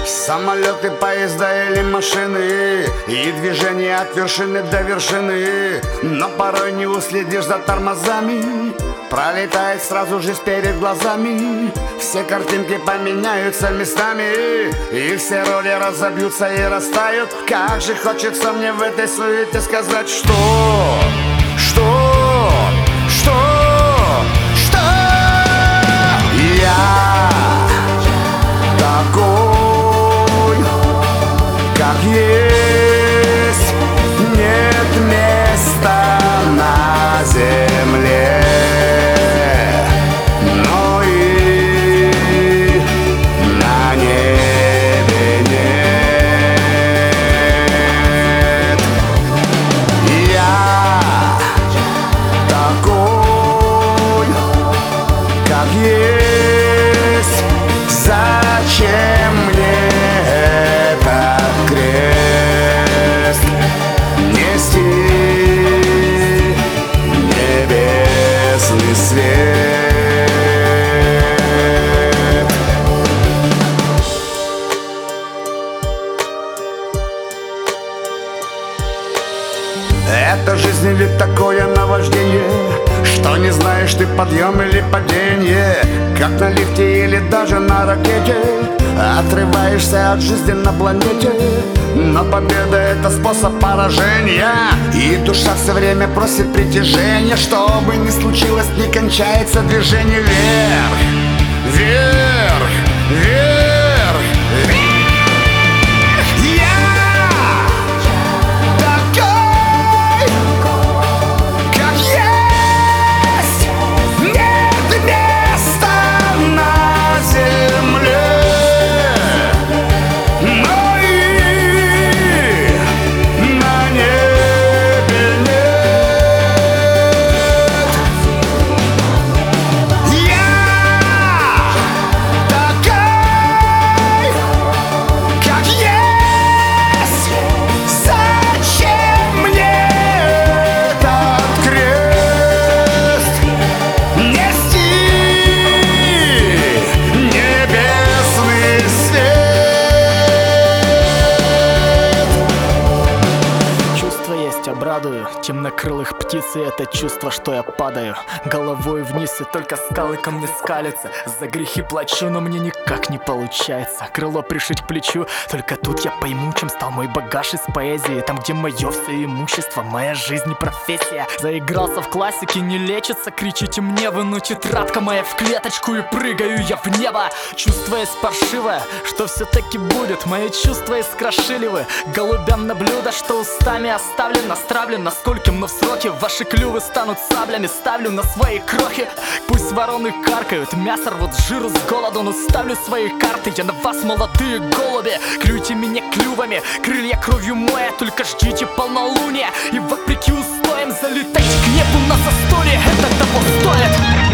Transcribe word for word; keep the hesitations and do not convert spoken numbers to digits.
Самолеты, поезда или машины, и движение от вершины до вершины, но порой не уследишь за тормозами. Пролетает сразу жизнь перед глазами. Все картинки поменяются местами, и все роли разобьются и растают. Как же хочется мне в этой суете сказать, что, что, что, что я такой, как есть, нет места на земле, но и на небе нет. Я такой, как есть. Зачем мне этот крест нести, небесный свет? Это жизнь или такое наваждение, что не знаешь ты, подъем или падение, как на лифте или даже на ракете. Отрываешься от жизни на планете, но победа — это способ поражения, и душа все время просит притяжения. Что бы ни случилось, не кончается движение вверх, вверх, вверх, вверх. Обрадую темнокрылых птиц, и это чувство, что я падаю головой вниз, и только скалы ко мне скалятся. За грехи плачу, но мне никак не получается крыло пришить к плечу. Только тут я пойму, чем стал мой багаж из поэзии. Там, где мое все имущество, моя жизнь и профессия. Заигрался в классике, не лечится, кричите мне вы, но тетрадка моя в клеточку, и прыгаю я в небо, чувствуясь паршиво, что все-таки будет. Мои чувства искрошили вы голубям на блюдо, что устами оставлено, стравлено скольким, но в сроке ваши клювы станут саблями. Ставлю на свои крохи, пусть вороны каркают, мясо рвут с жиру, с голоду, но ставлю свои карты я на вас, молодые голуби. Клюйте меня клювами, крылья кровью моя, только ждите полнолуния, и вопреки устоям залетайте к небу на застолье, это того стоит.